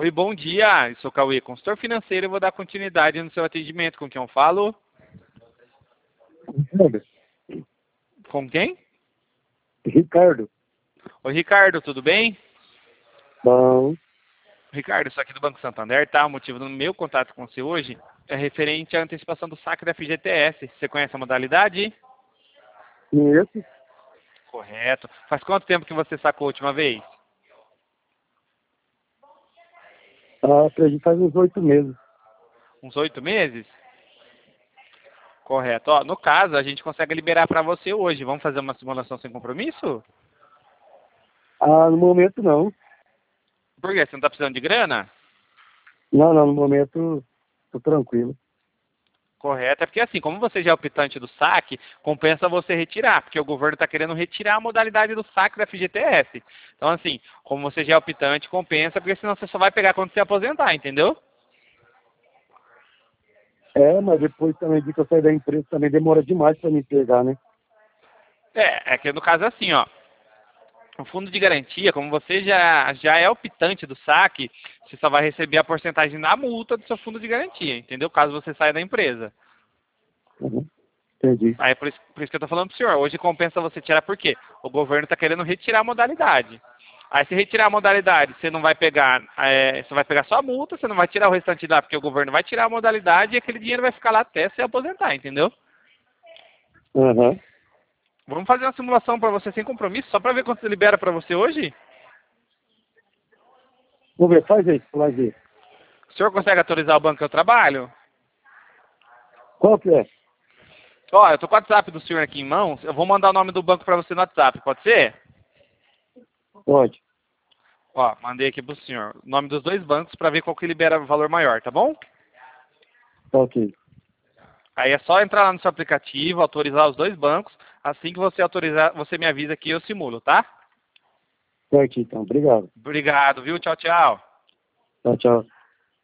Oi, bom dia. Eu sou o Cauê, consultor financeiro. Eu vou dar continuidade no seu atendimento. Com quem eu falo? Ricardo. Com quem? Ricardo. Oi, Ricardo, tudo bem? Bom. Ricardo, isso aqui do Banco Santander, tá? O motivo do meu contato com você hoje é referente à antecipação do saque da FGTS. Você conhece a modalidade? Conheço. Correto. Faz quanto tempo que você sacou a última vez? Acredito faz uns 8 meses. Uns 8 meses? Correto. Ó, no caso, a gente consegue liberar para você hoje. Vamos fazer uma simulação sem compromisso? No momento não. Por quê? Você não está precisando de grana? Não, no momento tô tranquilo. Correto. É porque assim, como você já é optante do saque, compensa você retirar, porque o governo está querendo retirar a modalidade do saque da FGTS. Então assim, como você já é optante, compensa, porque senão você só vai pegar quando você aposentar, entendeu? Mas depois também de que eu sair da empresa também demora demais para me pegar, né? É que no caso assim, ó, o fundo de garantia, como você já é optante do saque, você só vai receber a porcentagem da multa do seu fundo de garantia, entendeu? Caso você saia da empresa. Uhum. Entendi. Aí por isso que eu estou falando para o senhor, hoje compensa você tirar por quê? O governo está querendo retirar a modalidade. Aí se retirar a modalidade, você não vai pegar, você vai pegar só a multa, você não vai tirar o restante lá, porque o governo vai tirar a modalidade e aquele dinheiro vai ficar lá até você aposentar, entendeu? Uhum. Vamos fazer uma simulação para você sem compromisso, só para ver quanto libera para você hoje? Vamos ver, faz aí, faz aí. O senhor consegue autorizar o banco que eu trabalho? Qual que é? Ó, eu tô com o WhatsApp do senhor aqui em mãos, eu vou mandar o nome do banco para você no WhatsApp, pode ser? Pode. Ó, mandei aqui pro senhor o nome dos dois bancos para ver qual que libera valor maior, tá bom? Tá ok. Aí é só entrar lá no seu aplicativo, autorizar os dois bancos. Assim que você autorizar, você me avisa que eu simulo, tá? Certo, então. Obrigado. Obrigado, viu? Tchau, tchau. Tchau, tchau.